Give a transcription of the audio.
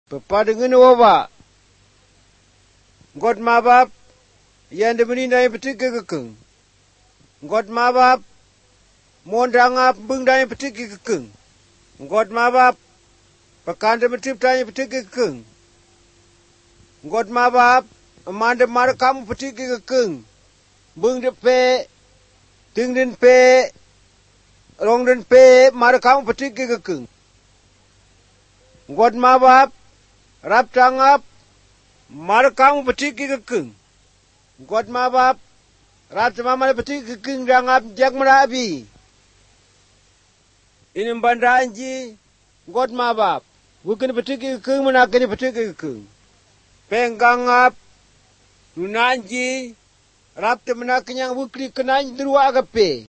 Pepadengan wawa. God mabab, yang demenina yang petik kekeng. God mabab, mondangap bengda yang petik kekeng. God mabab, pekan demetip tanya petik kekeng. God mabab, amanda mar kamu petik kekeng. Beng de pe, ting den pe, rong den pe, mar kamu petik kekeng. God mabab, rap tangap, mar kamu petik kekeng. God mabab, rap tamama petik kekeng dangap jak merabi. Ini banda anji, God mabab, bukan petik kekeng menakan petik kekeng. Penggangap, nunanji, rap temenakan yang bukli kenanji dua agape.